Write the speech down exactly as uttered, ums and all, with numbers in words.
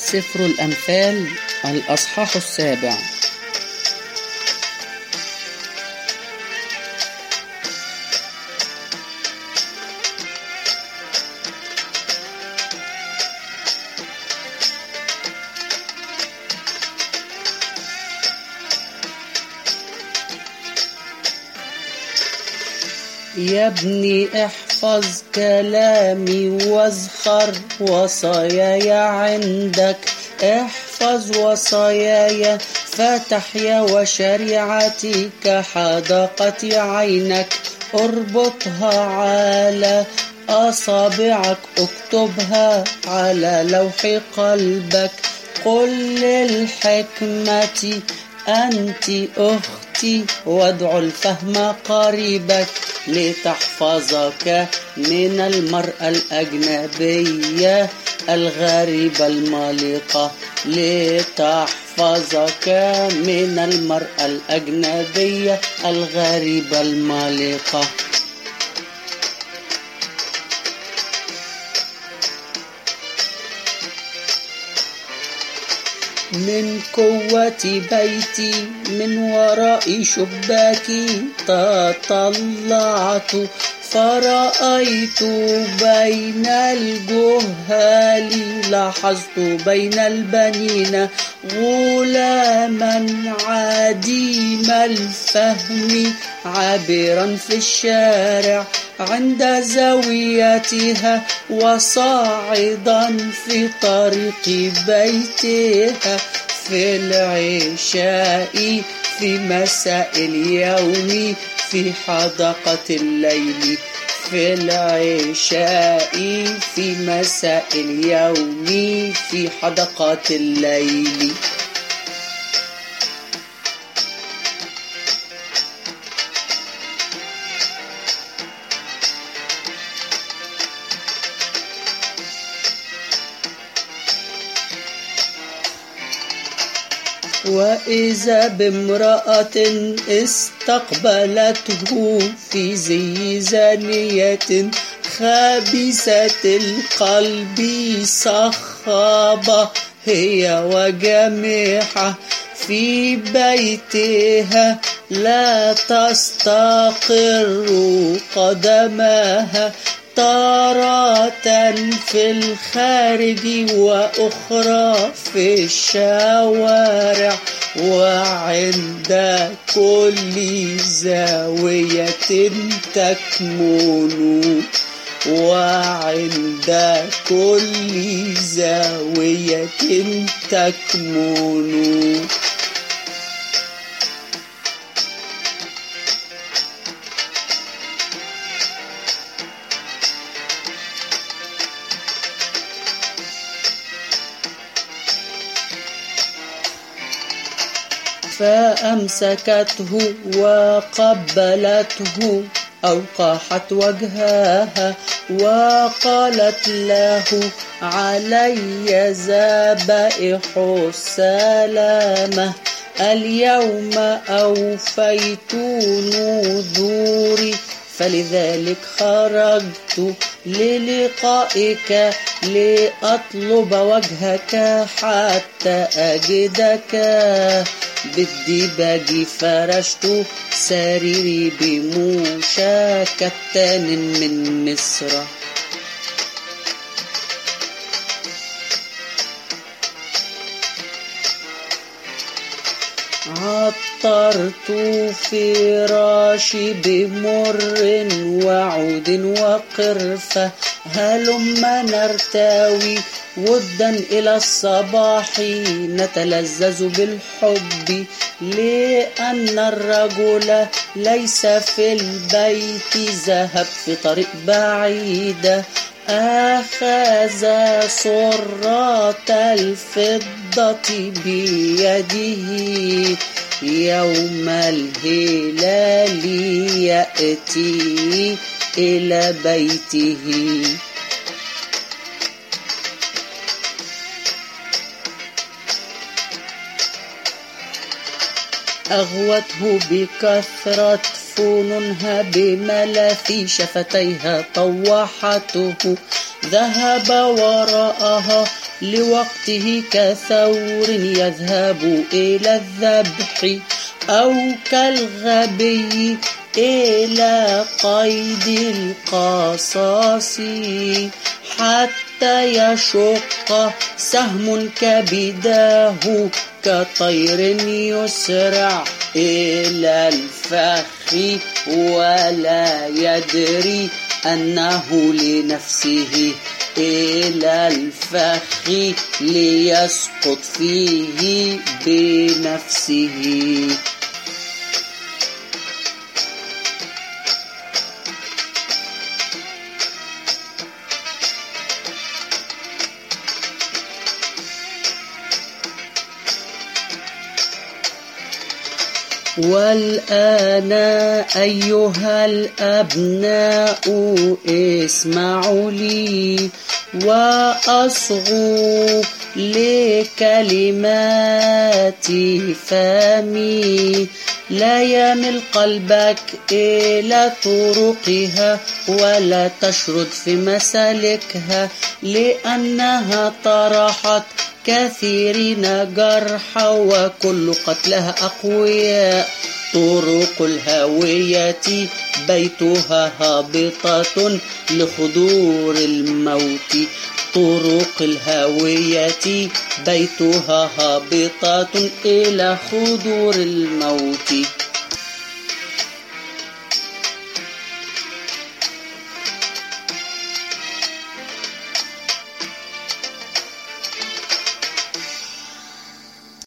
سفر الأمثال الأصحاح السابع. يا ابني احفظ كلامي واذخر وصاياي عندك، احفظ وصاياي فتحيا وشريعتي كحدقة عينك، اربطها على أصابعك، اكتبها على لوح قلبك. قل للحكمة أنت أختي، وادعو الفهم قريبك، لتحفظك من المرأة الأجنبية الغريبة المالقة، لتحفظك من المرأة الأجنبية الغريبة المالقة. من قوة بيتي من وراء شباكي تطلعت، فرأيت بين الجهال، لاحظت بين البنين غلاما عديم الفهم، عابرا في الشارع عند زاويتها، وصاعدا في طريق بيتها، في العشاء في مساء اليوم في حدقة الليل، في العشاء في مساء اليوم في حدقة الليل. وإذا بامرأة استقبلته في زي زانية، خابسة القلب صخابة هي وجميحة، في بيتها لا تستقر قدماها، تارة في الخارج وأخرى في الشوارع، وعند كل زاوية تكمن، وعند كل زاوية تكمن. فأمسكته وقبلته، أوقحت وجهها وقالت له علي ذبائح السلامة، اليوم أوفيت نذوري، فلذلك خرجت للقائك لأطلب وجهك حتى أجدك. بالديباج فرشت سريري بموشى كتان من مصر، عطرت فراشي بمر وعود وقرفة، هلم نرتوي ودا إلى الصباح، نتلذذ بالحب، لأن الرجل ليس في البيت، ذهب في طريق بعيدة، أخذ صرات الفضة بيده، يوم الهلال يأتي إلى بيته. أغوته بكثرة فنونها، بملث شفتيها طوحته، ذهب وراءها لوقته كثور يذهب إلى الذبح، أو كالغبي إلى قيد القصاص، حتى يشق سهم كبداه كطير يسرع إلى الفخ ولا يدري أنه لنفسه، إلى الفخ ليسقط فيه بنفسه. والآن أيها الأبناء اسمعوا لي وأصغوا لكلمات فمي، لا يمل قلبك إلى طرقها ولا تشرد في مسالكها، لأنها طرحت كثيرين جرحا وكل قتلها أقوياء. طرق الهاوية بيتها هابطة لخضور الموت، طرق الهاوية بيتها هابطة إلى خضور الموت.